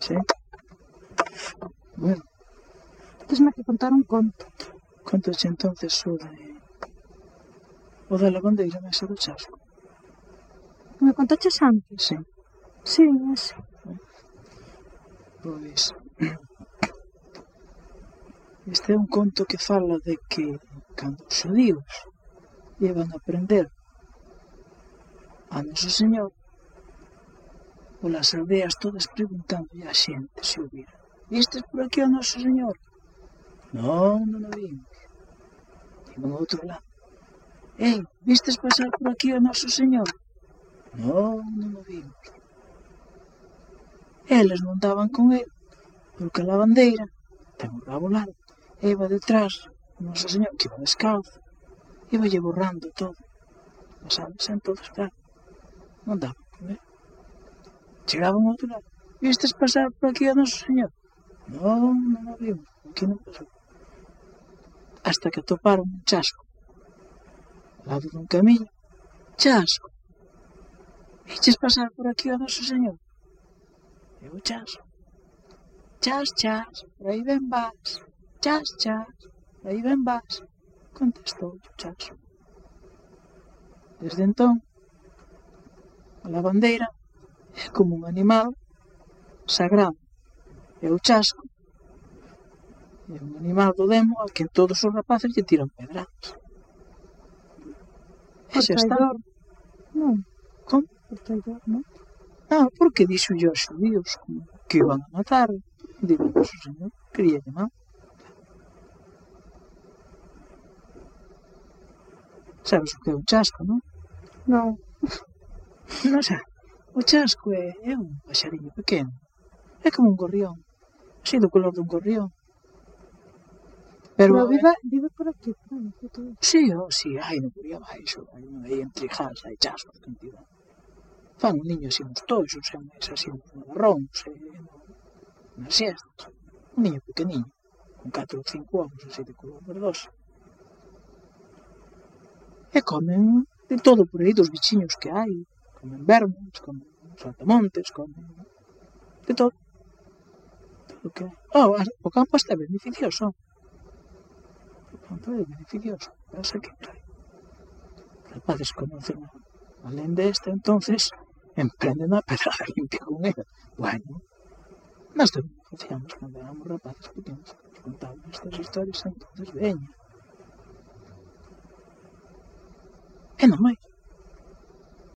Sí. Bueno, Tesme que contar un conto. contache entonces o da lavandeira máis o do chasco. Que me contaches antes? Sí. Sí, ese. Pois este é un conto que fala de que cando os xudíos iban a prender a Noso Señor, polas aldeas todas preguntándolle a xente se o vira. Vistes por aquí o Noso Señor? Non, non o vimos. Iban ao outro lado. Ei, vistes pasar por aquí o Noso Señor? Non, non o vimos. Eles non daban con el, porque a lavandeira ten o rabo largo, e iba detrás o Noso Señor, que iba descalzo, iba lle borrando todo. Pasabas en todas, claro. Non daban con el. Chegaban ao outro lado. Vistes pasar por aquí o Noso Señor? Non, non o vimos. Aquí non pasou. Hasta que atoparon un chasco ao lado dun camiño. Chasco. Viches pasar por aquí o Noso Señor? E o chasco. Chas, chas, por aí ben vas. Chas, chas, por aí ben vas. Contestou o chasco. Desde entón, a lavandeira é como un animal sagrado. E o chasco é un animal do demo al que todos os rapaces lle tiran pedradas. E xa está. Traidor. Non, Como? por traidor, non? Non, porque dixolle aos xudíos que iban a matar. Digo, Noso Señor, quería mal. Sabes o que é o chasco, non? Non. Non xa. O chasco é un paxariño pequeno. É como un gorrión. Así do color dun gorrión. Pero vive por aquí, por aí, por todo. Sí, sí, hai no por aí abaixo, hai entre jas, hai chascos, cantidad. Fan un niño así uns toxos, e máis así uns marróns, na siesta. Un niño pequeniño, con 4 ou 5 ovos así de color verdoso. E comen de todo por aí, dos bichiños que hai. Comen vermes, comen saltamontes, comen de todo. Todo que hai. O campo está beneficioso. O campo é beneficioso. Pasa que, claro, os rapaces conocen alén desta, entonces emprenden a pedrada limpia con ela. Bueno, nós tamén o facíamos cando éramos rapaces pequenos, nos contaban estas historias, entonces veña. E non máis.